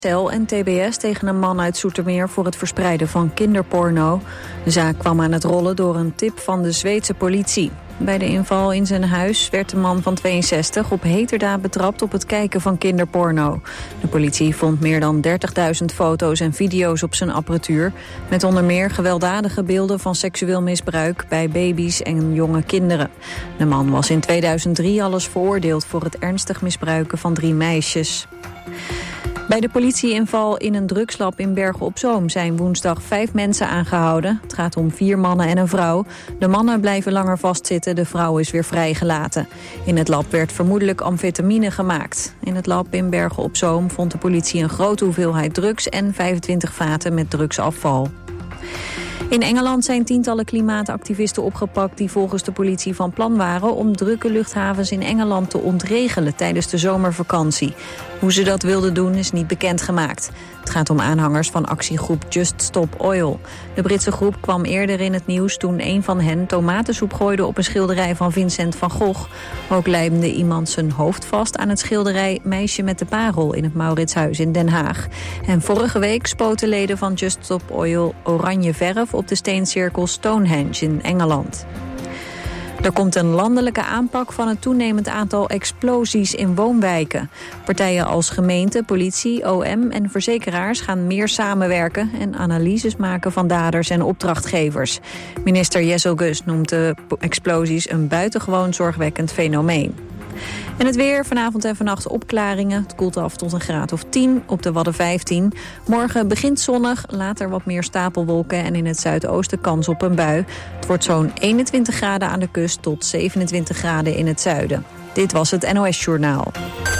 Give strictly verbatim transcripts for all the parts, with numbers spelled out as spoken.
Cel en T B S tegen een man uit Zoetermeer voor het verspreiden van kinderporno. De zaak kwam aan het rollen door een tip van de Zweedse politie. Bij de inval in zijn huis werd de man van tweeënzestig op heterdaad betrapt op het kijken van kinderporno. De politie vond meer dan dertigduizend foto's en video's op zijn apparatuur, met onder meer gewelddadige beelden van seksueel misbruik bij baby's en jonge kinderen. De man was in tweeduizend drie al eens veroordeeld voor het ernstig misbruiken van drie meisjes. Bij de politieinval in een drugslab in Bergen op Zoom zijn woensdag vijf mensen aangehouden. Het gaat om vier mannen en een vrouw. De mannen blijven langer vastzitten, de vrouw is weer vrijgelaten. In het lab werd vermoedelijk amfetamine gemaakt. In het lab in Bergen op Zoom vond de politie een grote hoeveelheid drugs en vijfentwintig vaten met drugsafval. In Engeland zijn tientallen klimaatactivisten opgepakt die volgens de politie van plan waren om drukke luchthavens in Engeland te ontregelen tijdens de zomervakantie. Hoe ze dat wilden doen is niet bekendgemaakt. Het gaat om aanhangers van actiegroep Just Stop Oil. De Britse groep kwam eerder in het nieuws toen een van hen tomatensoep gooide op een schilderij van Vincent van Gogh. Ook lijmde iemand zijn hoofd vast aan het schilderij Meisje met de Parel in het Mauritshuis in Den Haag. En vorige week spoten leden van Just Stop Oil oranje verf op de steencirkel Stonehenge in Engeland. Er komt een landelijke aanpak van het toenemend aantal explosies in woonwijken. Partijen als gemeente, politie, O M en verzekeraars gaan meer samenwerken en analyses maken van daders en opdrachtgevers. Minister Jessel Gus noemt de explosies een buitengewoon zorgwekkend fenomeen. En het weer, vanavond en vannacht opklaringen. Het koelt af tot een graad of tien, op de Wadden vijftien. Morgen begint zonnig, later wat meer stapelwolken en in het zuidoosten kans op een bui. Het wordt zo'n eenentwintig graden aan de kust tot zevenentwintig graden in het zuiden. Dit was het N O S-journaal.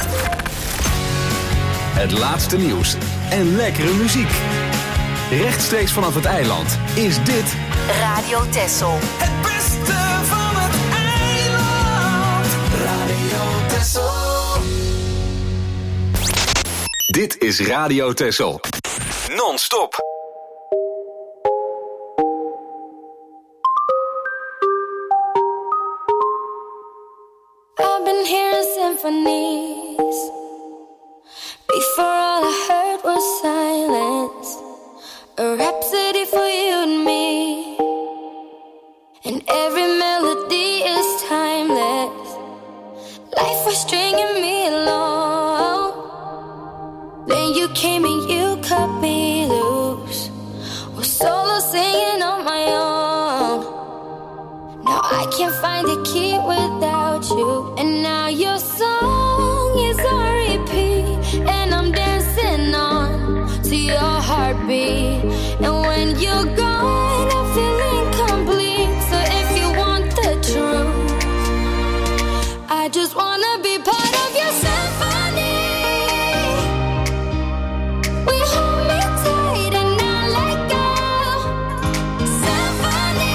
Het laatste nieuws en lekkere muziek. Rechtstreeks vanaf het eiland is dit Radio Texel. Het beste van het eiland. Radio Texel. Dit is Radio Texel. Non-stop. I've been hearing symphonies. Before all I heard was silence. A rhapsody for you and me. And every melody is timeless. Life was stringing me along. Then you came and you cut me loose. Was solo singing on my own. Now I can't find the key without you. And now your song is on repeat. And I'm dancing on to your heartbeat. And when you're gone, I feel incomplete. So if you want the truth, I just wanna be part of your symphony. We hold me tight and not let go. Symphony,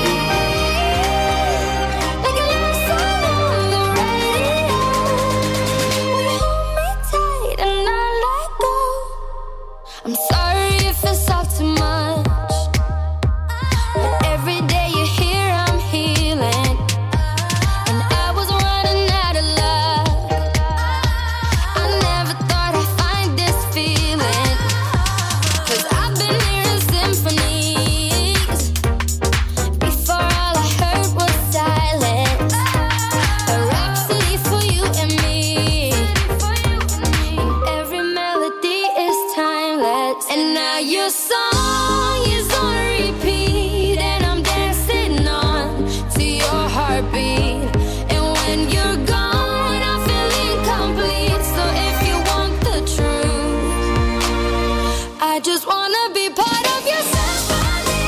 like a love song on the radio. We hold me tight and not let go. I'm sorry if it's all too much, but every day you're here I'm healing. And I was running out of luck. I never thought I'd find this feeling. Cause I've been hearing symphonies. Before all I heard was silence. A rhapsody for you and me. And every melody is timeless. And now your song is on repeat. And I'm dancing on to your heartbeat. And when you're gone, I feel incomplete. So if you want the truth, I just wanna be part of your symphony.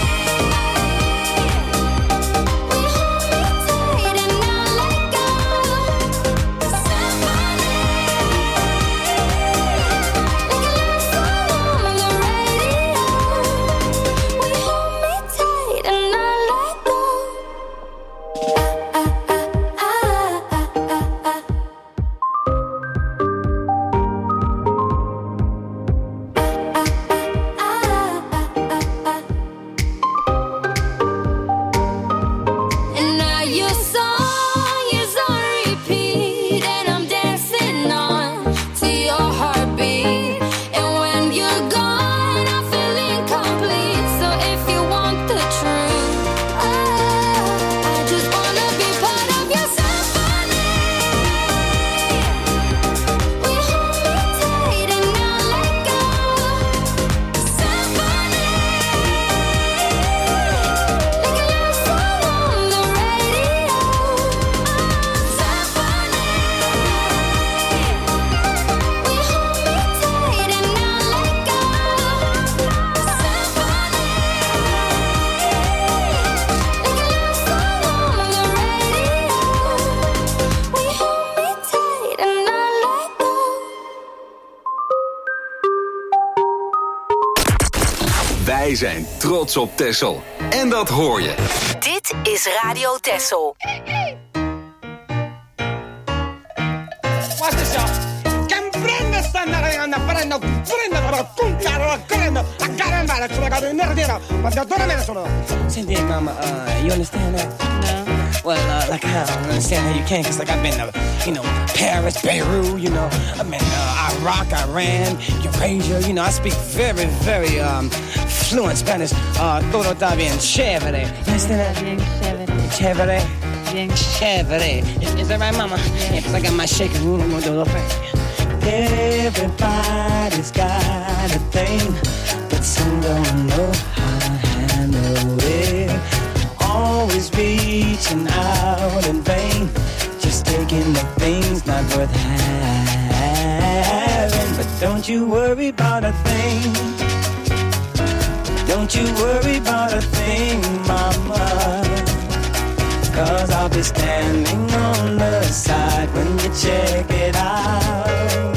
We hold me tight and not let go. Symphony, like a love song on the radio. Wij zijn trots op Texel. En dat hoor je. Dit is Radio Texel. Watch this, y'all. Can prende sta andando, prendo, prendo, cuncaro, prendo, a caramba, ce la cado in nero, ma da dove me sono? Senti, mama, uh, you understand that? No. Well, uh, like, I don't understand how you can, because, like, I've been to, you know, Paris, Beirut, you know, I've been uh, Iraq, Iran, Eurasia, you know, I speak very, very um, fluent Spanish. Uh, todo está bien chévere. You understand that? Bien chévere. Chévere? Bien chévere. Is, is that right, mama? Yeah, because I got my shaker, you know, I'm going to do a little thing. Everybody's got a thing, but some don't know how to handle it. Always reaching out in vain, just taking the things not worth having. But don't you worry about a thing. Don't you worry about a thing, mama. Cause I'll be standing on the side when you check it out.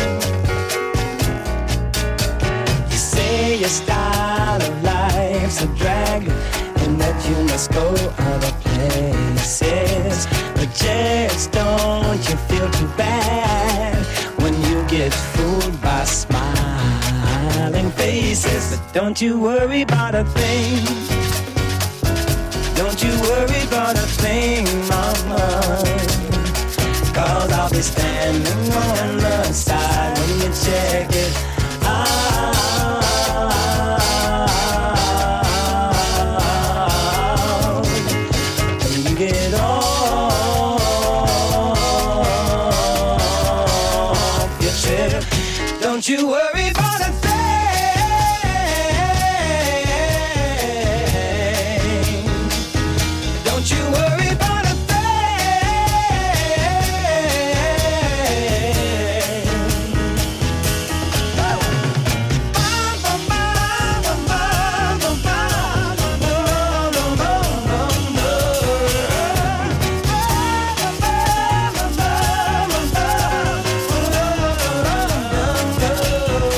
You say your style of life's a drag, and that you must go other places. But just don't you feel too bad when you get fooled by smiling faces. But don't you worry about a thing. Don't you worry about a thing, mama. Cause I'll be standing on the side when you check it out. Get off your chair. Don't you worry about a thing. Don't you worry about a thing.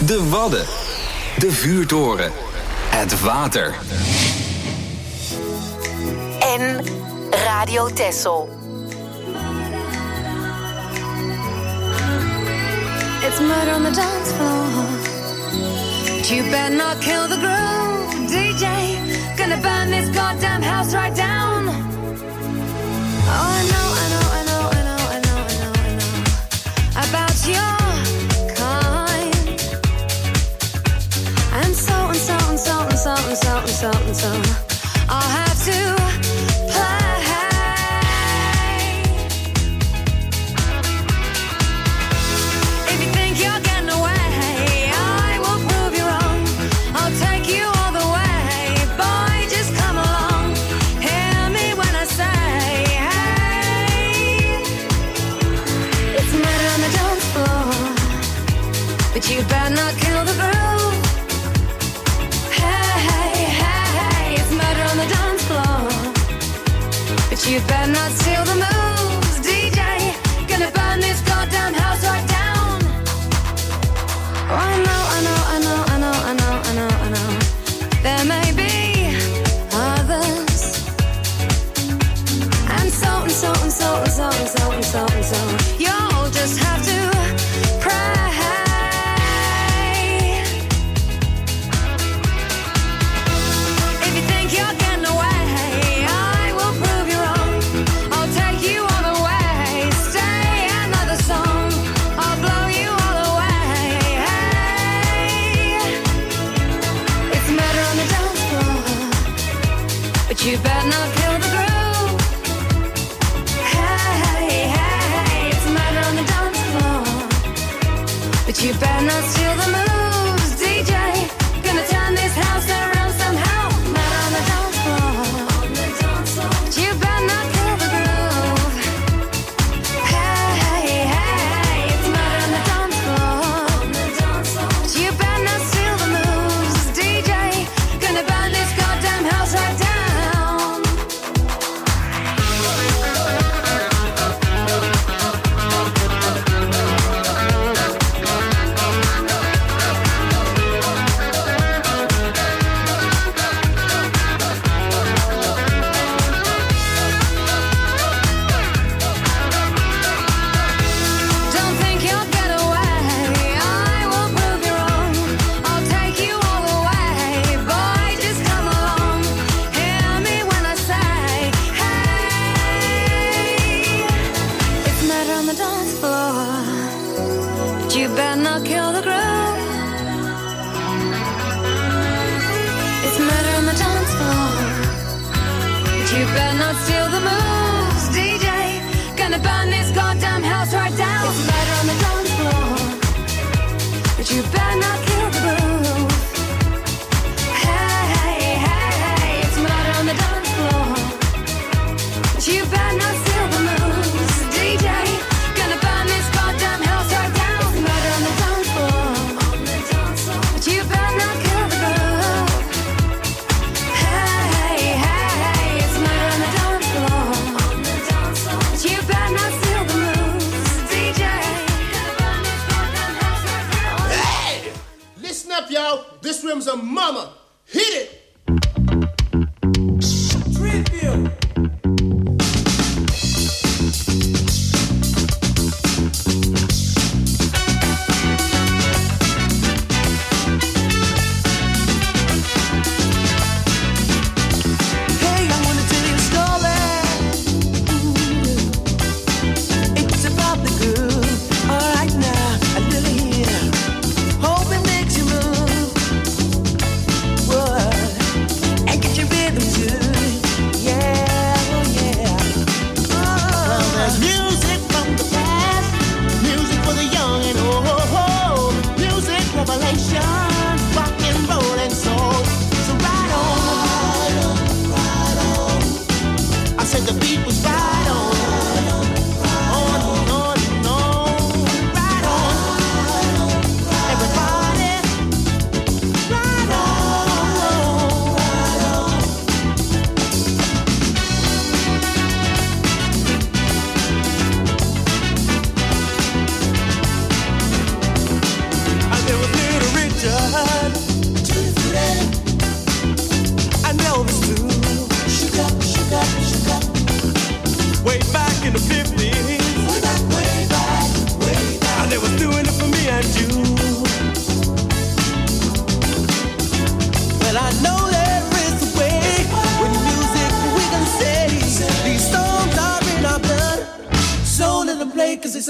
De Wadden. De vuurtoren. Het water. En Radio Texel. It's murder on the dance floor. But you better not kill the groove, D J. Gonna burn this goddamn house right down. Oh, I know, I know, I know, I know, I know, I know, I know about your kind. And so and so and so and so and so and so and so I'll have to play. If you think you're getting away, I will prove you wrong. I'll take you all the way. Boy, just come along. Hear me when I say, hey. It's murder on the dance floor, but you better not kill the groove. Hey, hey, hey, it's murder on the dance floor, but you better not steal the moves, D J. Gonna burn this goddamn house right down. Oh, I know, I know, I know, I know, I know, I know, I know. There may be others, and so and so and so and so and so and so and so. You'll just have to pray. If you think you're getting away, I will prove you wrong. I'll take you all the way. Stay another song. I'll blow you all away. Hey, it's murder on the dance floor, but you better not kill the groove. Hey, hey, hey, it's murder on the dance floor, but you better not steal the moves, D J. Gonna turn this house around somehow. Murder on the dance floor, but you better not kill the groove. Hey, hey, hey, it's murder on the dance floor, but you better not steal the moves, D J. Gonna burn this goddamn house right down. Don't think you'll get away, I will prove you wrong. I'll take you all the way. Boy, just come along. Hear me when I say, hey. It's murder on the dance floor, but you better not kill the groove. It's murder on the dance floor, but you better not steal the moves, D J. Gonna burn this goddamn house right down. It's murder on the dance floor, but you better not kill the groove. Hey, hey, hey, hey, it's murder on the dance floor, but you better not steal the moves, D J. Gonna burn this goddamn house right down. It's murder on the dance floor, but you better not kill the groove. Hey, hey, hey, it's murder on the dance floor, but you better not steal the moves, D J. Gonna burn this goddamn house right down. Hey! Listen up, y'all. This room's a mama. Hit it! Tribute! Hey, I wanna tell you a story. It's about the good. All right now, a little here. Hope it makes you move. What?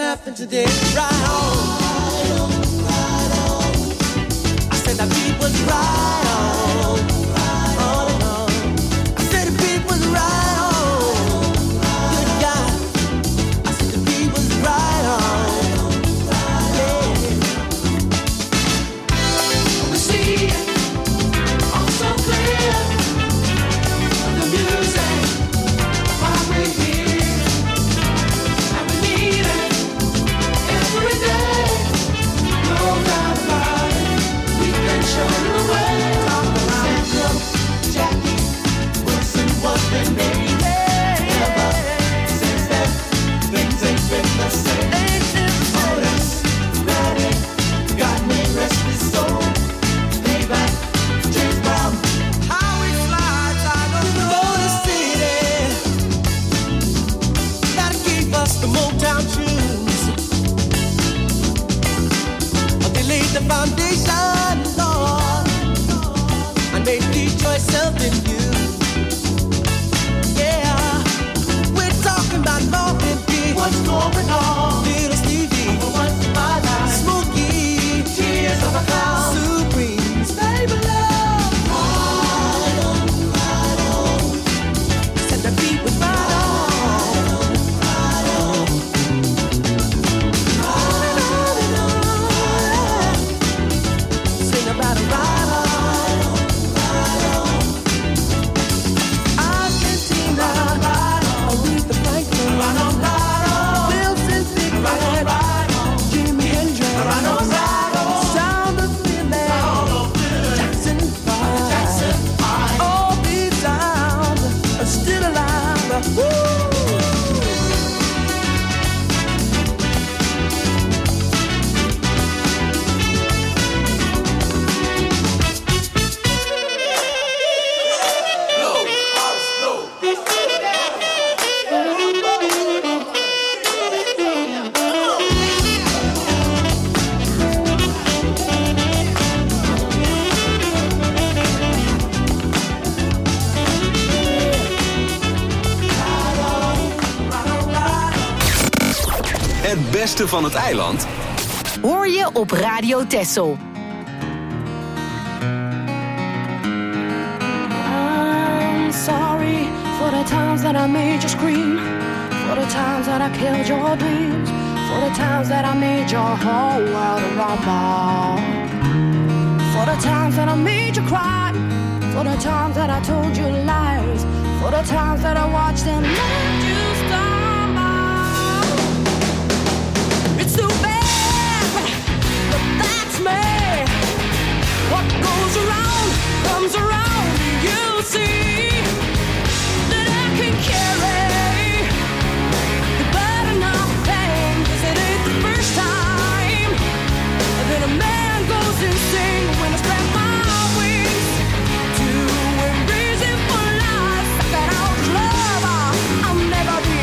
happened today. Right on, right on. I said the beat was right on, on and on. I said the beat was right on, good God. I said the beat was right on, yeah. We see it all so clear. The music, why we here, and we need it every day. No doubt about it, we can show you the way. Sandra, Jackie, Wilson, what's their name? Never since then, things ain't been the same. Otis, Redding, got me restless soul. Stay back, James Brown. How it slides, I don't know the city. Gotta keep us the Motown tunes. They laid the foundation, Lord, and made Detroit something new. Yeah, we're talking about Morgan B. What's going on? Little Stevie, what's my life? Smokey, Tears of a Clown, Supremes, baby love. Right on, right on. Said the beat was right on, right on, right on, right on. Sing about a right on, right on. Argentina, Aretha Franklin, Wilson Pickett, Jimi Hendrix, Sound of Feeling, Jackson Five. All these sounds are still alive. Woo! Het beste van het eiland Hoor je op Radio Texel. I'm sorry for the times that I made you scream, for the times that I killed your dreams, for the times that I made your whole world rumble, for the times that I made you cry, for the times that I told you lies, for the times that I watched and let you stumble. It's too bad, but that's me. What goes around comes around. You see that I can carry the burden of pain, 'cause it ain't the first time that a man goes insane when I spread my wings to embrace it for life. That out love, I'll never be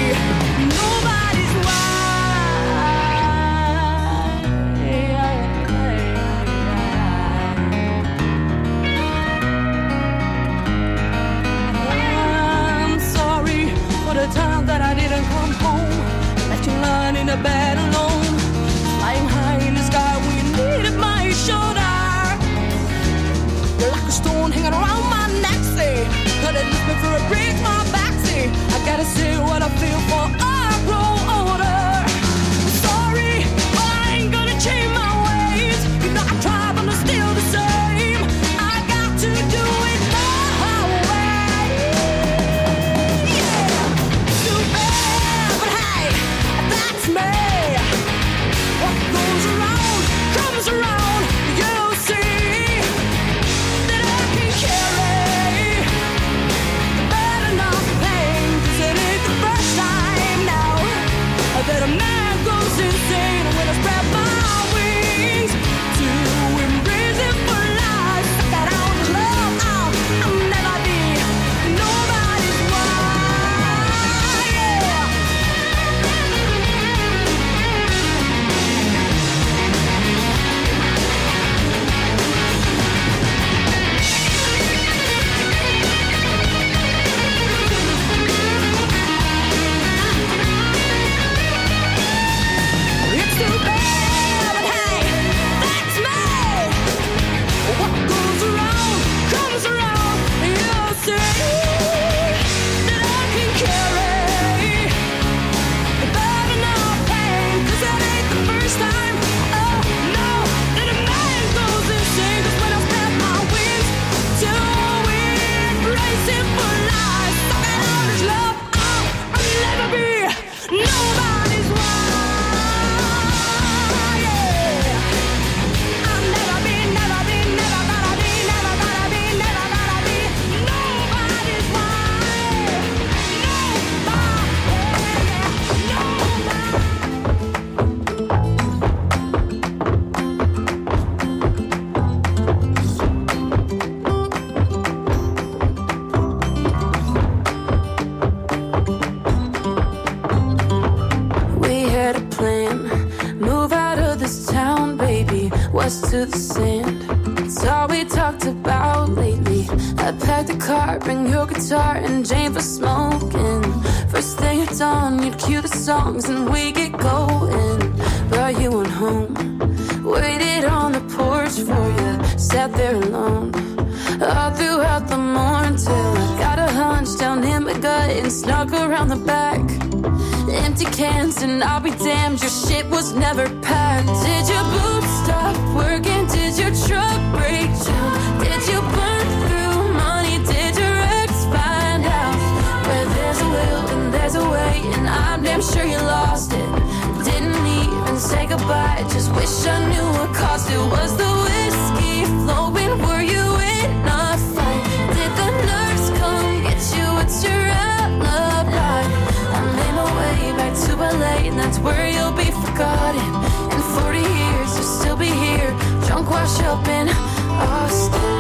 Move out of this town, baby, west to the sand. It's all we talked about lately. I packed a car, bring your guitar and Jane for smoking. First thing at dawn, you'd cue the songs and we get going. Brought you on home, waited on the porch for you, sat there alone all throughout the morning till I got a hunch down in my gut and snuck around the back. Empty cans and I'll be damned, your shit was never packed. Did your boots stop working? Did your truck break down? Did you burn through money? Did your ex find out? Where there's a will and there's a way, and I'm damn sure you lost it. Didn't even say goodbye, just wish I knew what caused it. Was the whiskey flowing? Were you in a fight? Did the nurse come get you? What's your alibi? I made my way back to L A, and that's where you'll be forgotten. In forty years, you'll still be here, drunk, wash up in Austin.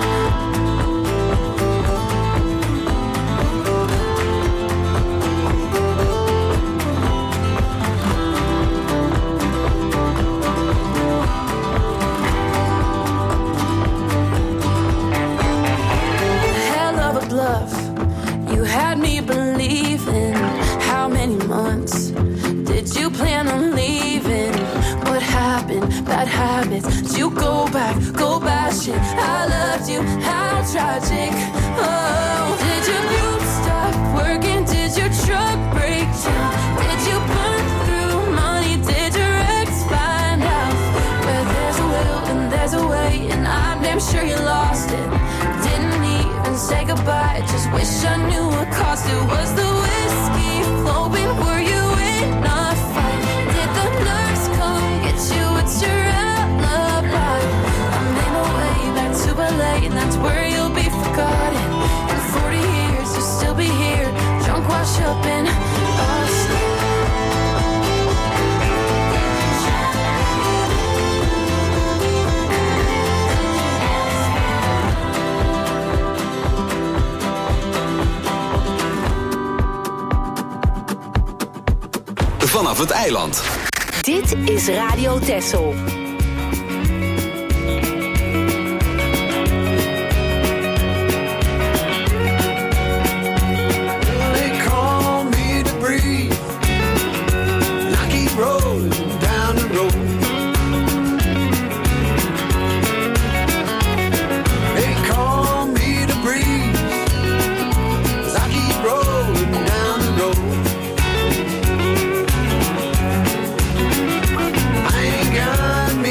You had me believing. How many months did you plan on leaving? What happened? Bad habits. Did you go back? Go bash it. I loved you. How tragic. Oh, did your boots stop working? Did your truck break down? Did you burn through money? Did your ex find out? Where there's a will and there's a way, and I'm damn sure you lost it. Didn't even say goodbye, just wish I knew what caused it. Was the whiskey flowing? Were you in a fight? Did the nurse come get you? What's your alibi? I made my way back to L A, and that's where you'll be forgotten. In forty years, you'll still be here, drunk, wash up in Austin. Vanaf het eiland. Dit is Radio Texel. They call me to breathe, and I keep rolling down the road. They call me to breathe, 'cause I keep rolling down the road. I ain't got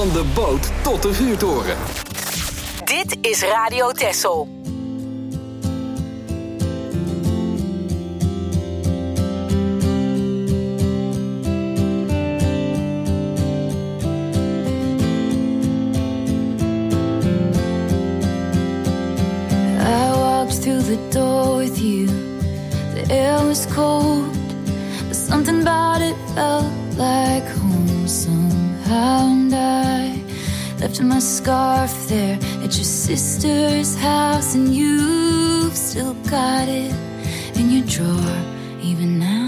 Van de boot tot de vuurtoren. Dit is Radio Texel. Through the door with you, the air was cold, but something about it felt like home somehow. And I left my scarf there at your sister's house, and you've still got it in your drawer even now.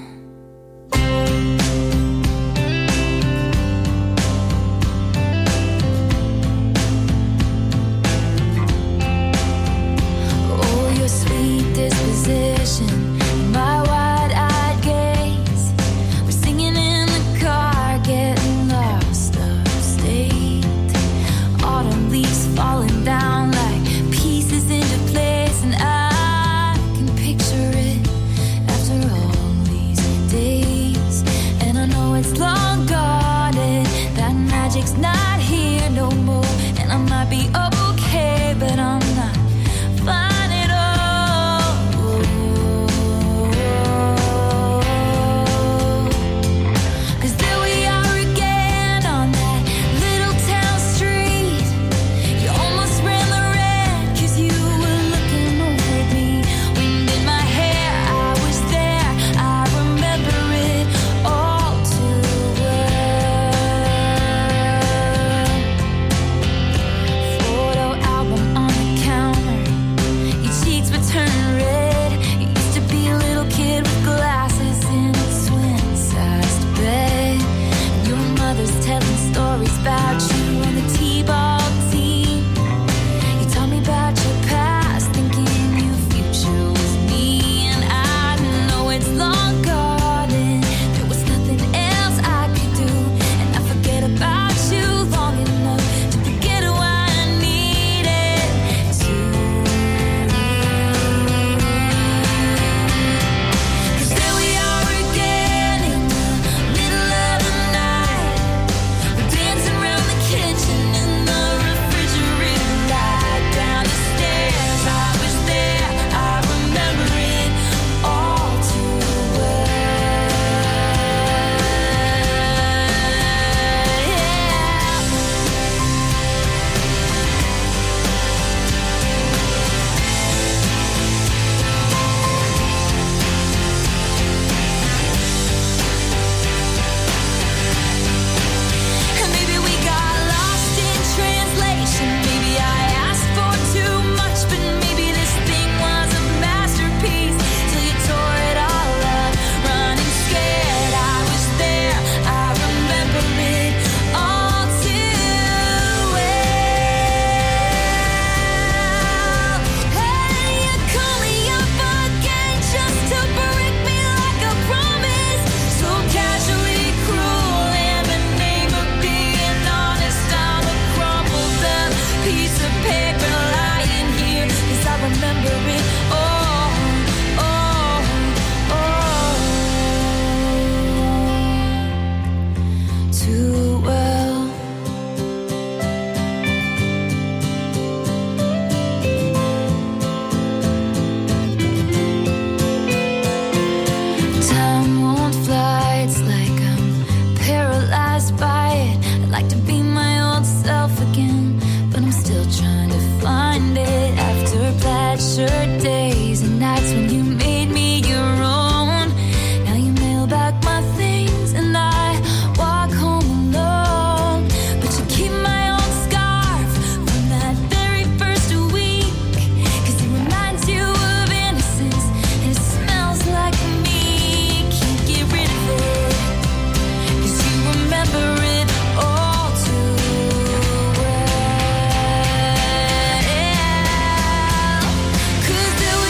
My wide-eyed gaze, we're singing in the car, getting lost upstate. Autumn leaves falling down like pieces into place, and I can picture it after all these days. And I know it's long gone and that magic's not here no more. And I might be okay, but I'm not fine. Cause there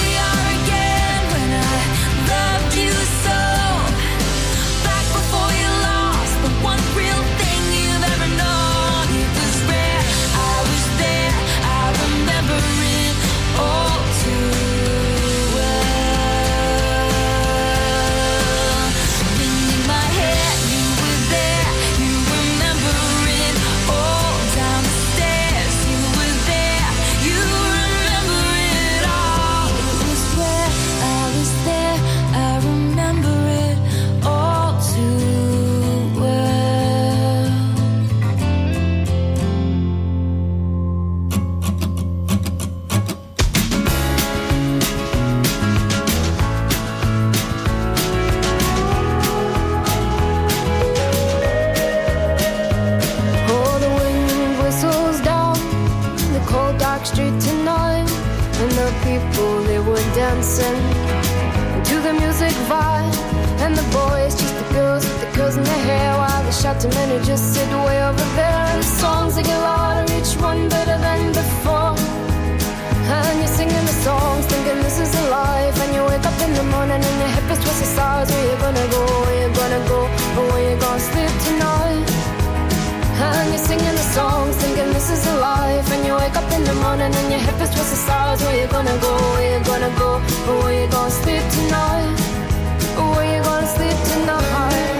the people, they were dancing to the music vibe. And the boys chased the girls with the curls in their hair, while the shouting men who just sit way over there. And the songs they get louder, each one better than before. And you're singing the songs, thinking this is a life. And you wake up in the morning and your hip is twisted sides. Where you gonna go, where you gonna go, or where you gonna sleep tonight? And you're singing the songs, thinking this is a life. And you wake up in the morning and your hip is twisted sides. Where you gonna go, where you gonna go, or where you gonna sleep tonight? Or where you gonna sleep tonight?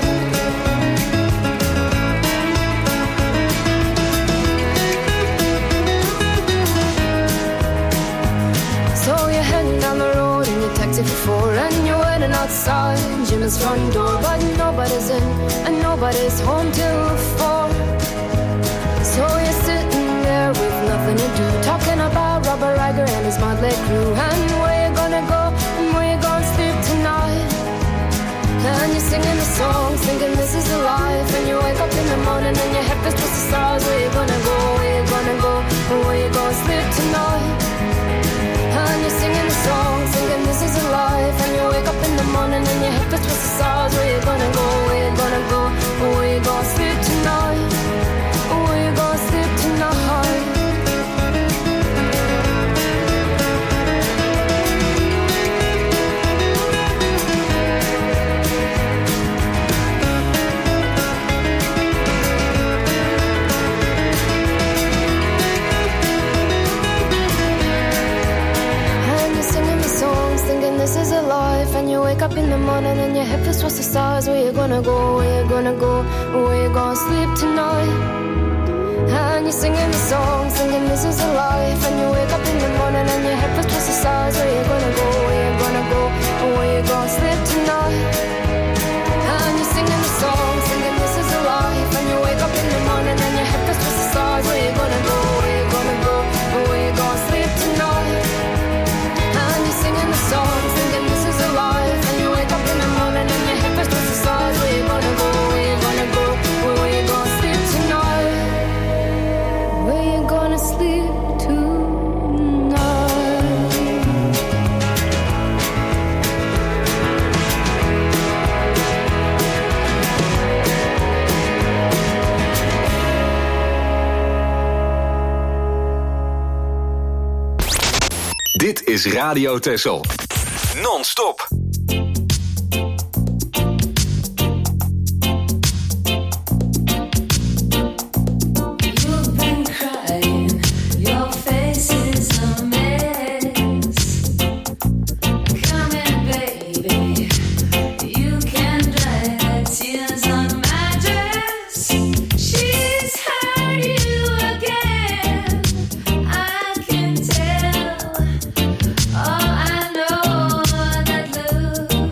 So you're heading down the road in your taxi for four, and you're waiting outside Jim's front door, but nobody's in and nobody's home till four. So you're sitting there with nothing to do, talking about Robert Riger and his motley crew, and where you gonna go and where you gonna sleep tonight. And you're singing the songs, thinking this is a life. And you wake up in the morning and your head is twisted the stars. Where you gonna go, where you gonna go, and where you gonna sleep tonight. And you're singing the songs, thinking this is a life. And you wake up in the morning and your hip is twisted stars. Where you gonna go, where you gonna go, or where you gonna sleep tonight. Or where you gonna sleep tonight. Thinking this is a life. And you wake up in the morning and your hip is towards the stars. Where you gonna go, where you gonna go, where you gonna sleep tonight. And you're singing the songs, thinking this is a life. And you wake up in the morning and your hip is towards the stars. Where you gonna go, where you gonna go, where you gonna sleep tonight. And you're singing the songs, thinking this is a life. And you wake up in the morning and your hip is towards the stars. Where you gonna go, where you gonna go, where you gonna sleep tonight. Singing the songs, thinking this is a life. And you wake up in the morning and your hip is twisted the stars. Where you gonna go, where you gonna go, where you gonna sleep tonight. Where you gonna sleep Dit is Radio Texel. Non-stop. Oh, I know that love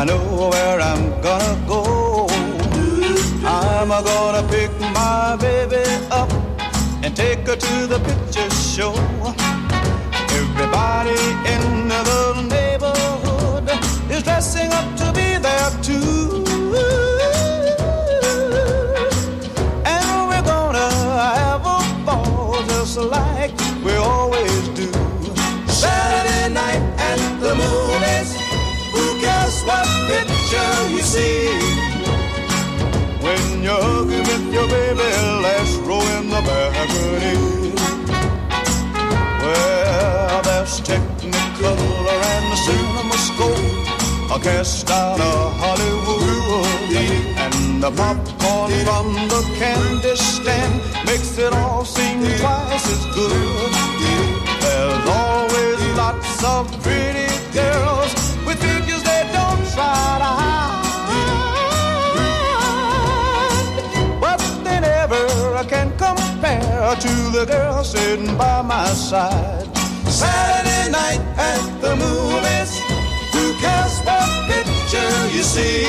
I know where I'm gonna go. I'm gonna pick my baby up and take her to the picture show. Everybody in the neighborhood is dressing up to be there too. And we're gonna have a ball just like we always do. Saturday night at the movies, who cares what picture you see? When you're hugging with your baby, last row in the balcony. Well, there's Technicolor and the CinemaScope, a cast out of Hollywood, and the popcorn from the candy stand makes it all seem twice as good. There's always lots of pretty girls with figures they don't try to hide, but they never can compare to the girl sitting by my side. Saturday night at the movies, who cares what picture you see?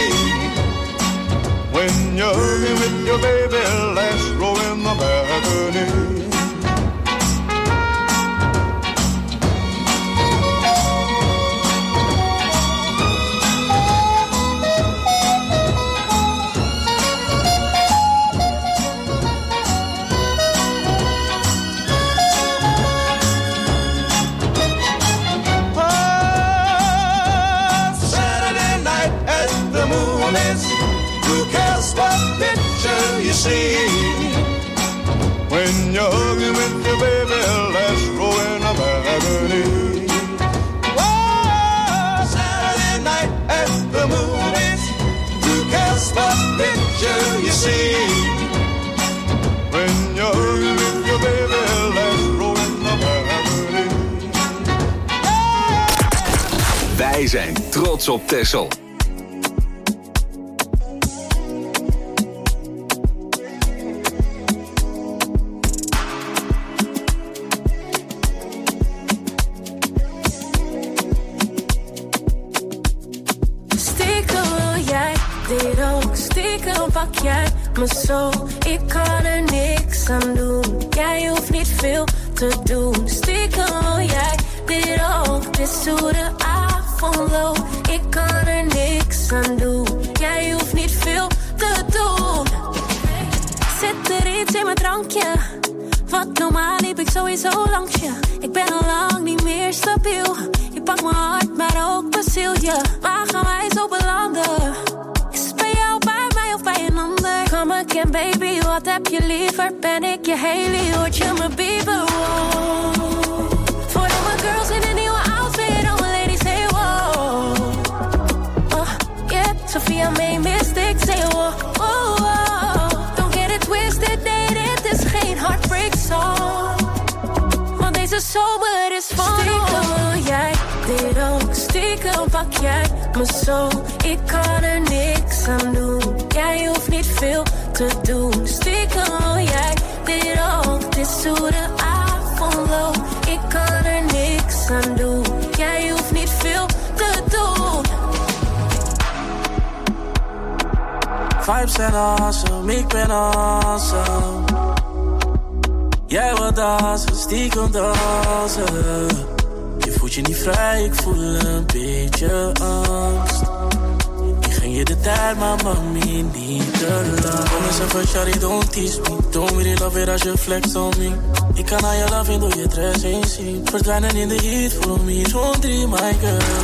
When you're hugging with your baby, last row in the balcony. Who cares what picture you see? When you're hugging with your baby, let's roll in a balcony. Whoa, Saturday night at the movies. Who cares what picture you see? When you're hugging with your baby, let's roll in a balcony. Wij zijn trots op Texel. Pak jij me zo, ik kan er niks aan doen. Jij hoeft niet veel te doen. Stiekem wil jij dit ook. Dit is hoe de avond loopt. Ik kan er niks aan doen. Jij hoeft niet veel te doen. Zit er iets in mijn drankje? Wat normaal liep ik sowieso langs je. Ik ben al lang niet meer stabiel. Je pakt mijn hart, maar ook mijn ziel. Je, waar gaan wij zo belanden? Bij een ander. Come again baby, wat heb je liever? Ben ik je Hailey, word je mijn Bieber? Wow. Voor al mijn girls in een nieuwe outfit, all my ladies say wow. Oh, yeah, Sophia May Mystic say wow, oh, oh. Don't get it twisted, nee, dit is geen heartbreak song. Want deze zomer is van stiekem wil jij dit ook. Stiekem pak jij me zo, ik kan er niks aan doen. Jij hoeft niet veel te doen. Stiekem wil jij dit ook. Dit is hoe de avond loopt. Ik kan er niks aan doen. Jij hoeft niet veel te doen. Vibes zijn awesome, ik ben awesome. Jij wat dansen, stiekem dansen. Je voelt je niet vrij, ik voel een beetje angst. Ging je de tijd, maar mami, niet te lang. Kom eens even, shawty, don't tease me. Don't really love it als je flex on me. Ik kan aan je loving door je dress heen zien. Verdwijnen in de heat, follow me, zo'n drie, my girl.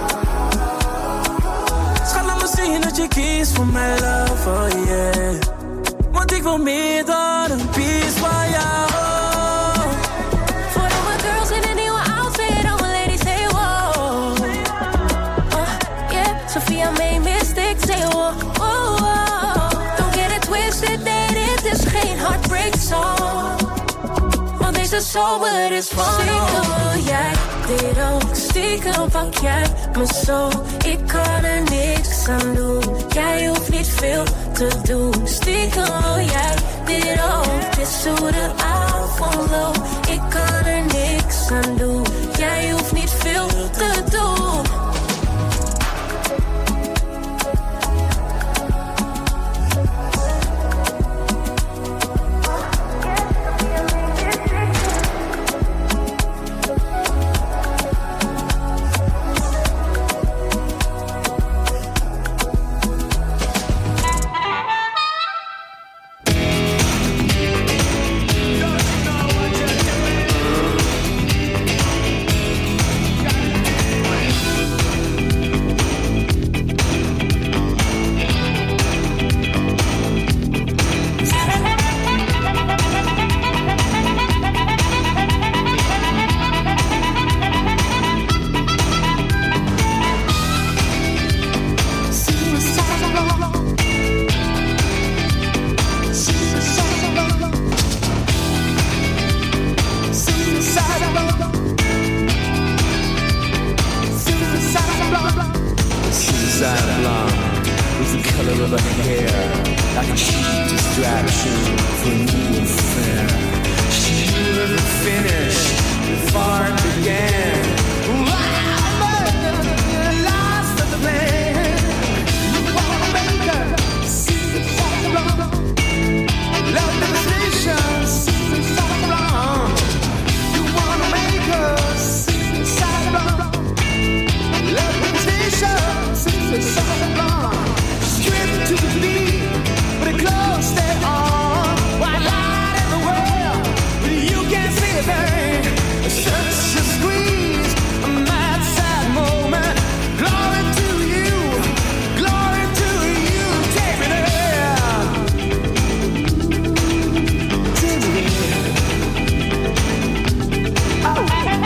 Schat, laat me zien dat je kiest voor mijn love, oh yeah. Want ik wil meer dan een piece van jou. Voor al mijn girls in een nieuwe outfit, all my ladies say wow. Oh, yeah, Sophia May Mystic say wow, oh, oh. Don't get it twisted, nee, dit is geen heartbreak song. Want deze zomer is van stiekem wil jij dit ook. Stiekem pak jij me zo, ik kan er niks aan doen. Jij hoeft niet veel te doen. Stiekem wil jij dit ook. Dit is hoe de avond loopt. Ik kan er niks aan doen. Jij hoeft niet veel te doen. like a cheap distraction for a new affair. She never finished before it began. Lost the plan. You wanna make her suicide wrong. Love devastation, suicide wrong. You wanna make her suicide wrong. Love devastation, suicide wrong. Stripped to the beat, but it close stay on. White light everywhere, but you can't see a thing. Such a squeeze, a mad sad moment. Glory to you, glory to you. Take me there, take me there. Oh.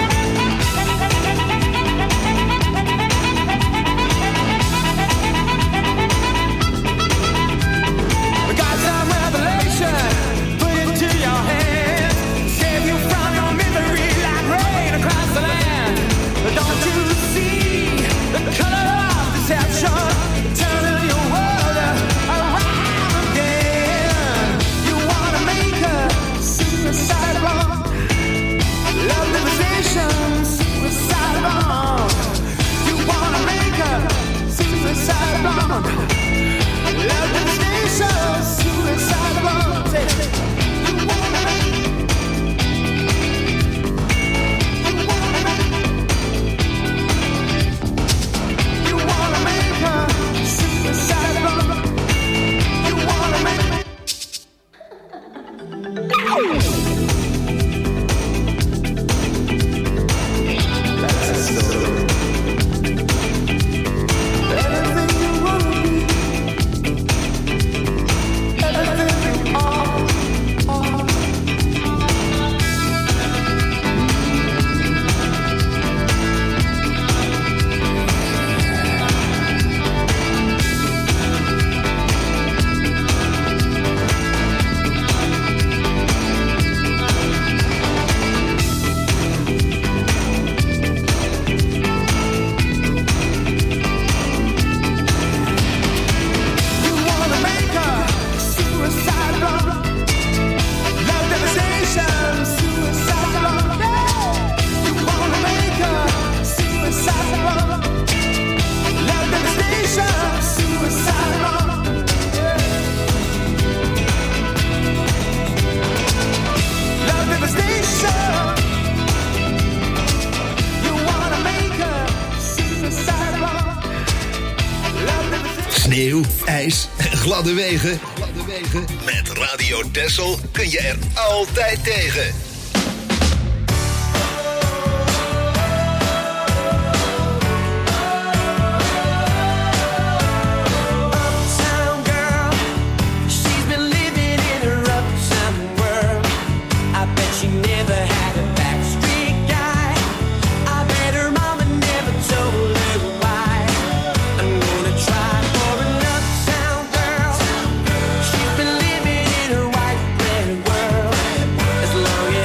Sneeuw, ijs en gladde wegen. Met Radio Texel kun je er altijd tegen. As long as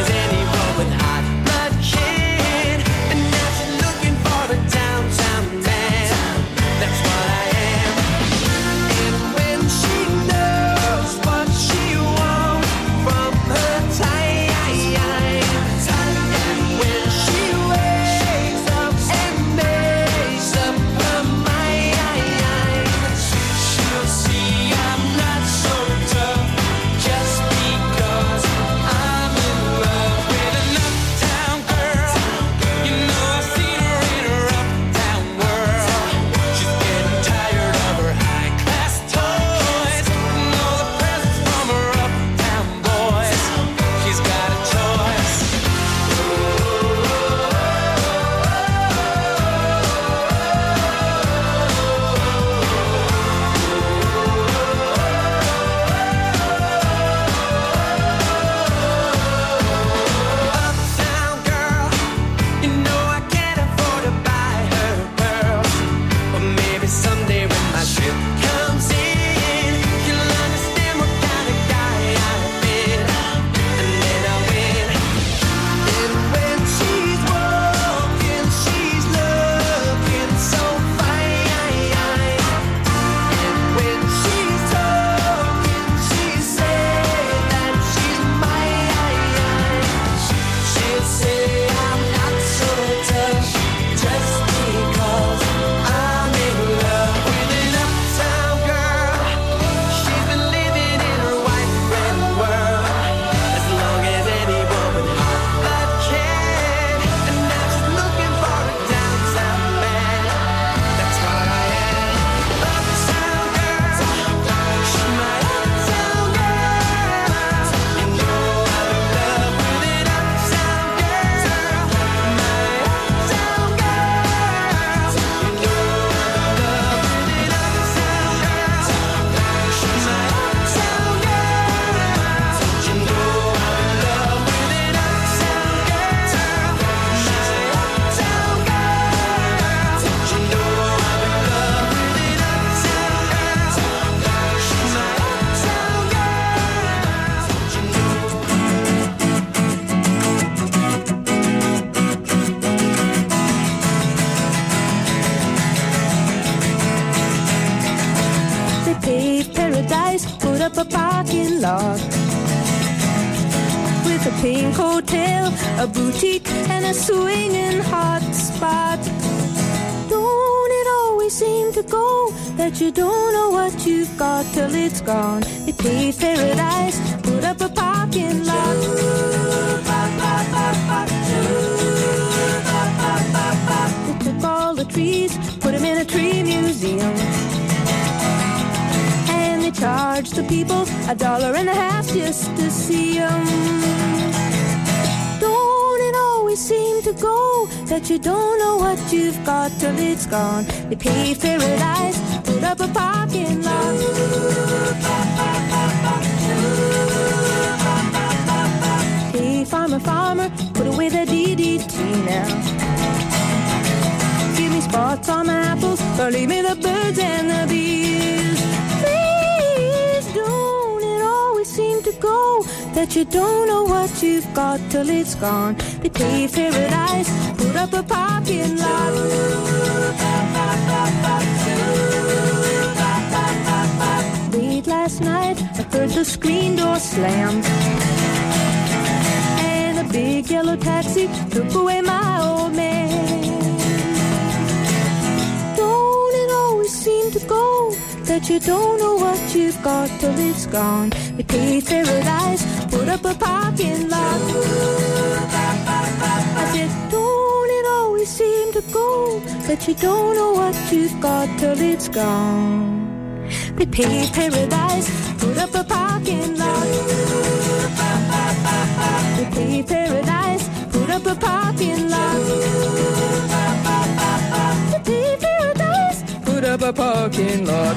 put up a parking lot with a pink hotel, a boutique, and a swinging hot spot. Don't it always seem to go that you don't know what you've got till it's gone? They paved paradise, put up a parking lot. They took all the trees, put them in a tree museum, and they charged the people a dollar and a half just to see them. Don't it always seem to go that you don't know what you've got till it's gone? They paved paradise, put up a parking lot. Hey, farmer, farmer, put away the D D T now. Give me spots on my apples, or leave me the birds and the bees. Please don't it always seem to go that you don't know what you've got till it's gone? They paved paradise, put up a parking lot. Late last night, I heard the screen door slam, and a big yellow taxi took away my old man. Don't it always seem to go that you don't know what you've got till it's gone? They paved paradise, put up a parking lot. I said, don't it always seem to go that you don't know what you've got till it's gone? They paved paradise, put up a parking lot. They paved paradise, put up a parking lot. They paved paradise, put up a parking lot.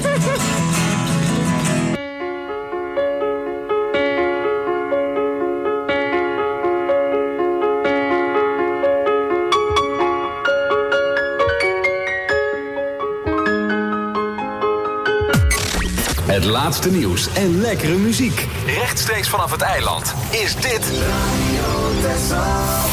Het laatste nieuws en lekkere muziek. Rechtstreeks vanaf het eiland is dit Radio Texel.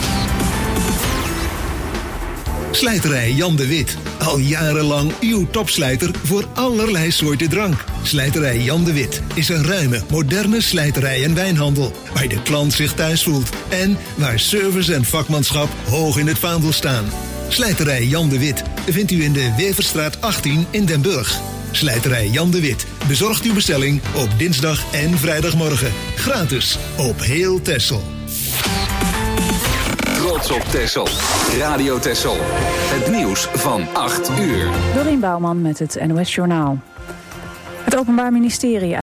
Slijterij Jan de Wit. Al jarenlang uw topslijter voor allerlei soorten drank. Slijterij Jan de Wit is een ruime, moderne slijterij en wijnhandel, waar de klant zich thuis voelt en waar service en vakmanschap hoog in het vaandel staan. Slijterij Jan de Wit vindt u in de Weverstraat achttien in Den Burg. Slijterij Jan de Wit bezorgt uw bestelling op dinsdag en vrijdagmorgen. Gratis op heel Texel. Trots op Texel. Radio Texel. Het nieuws van acht uur. Dorien Bouwman met het N O S Journaal. Het Openbaar Ministerie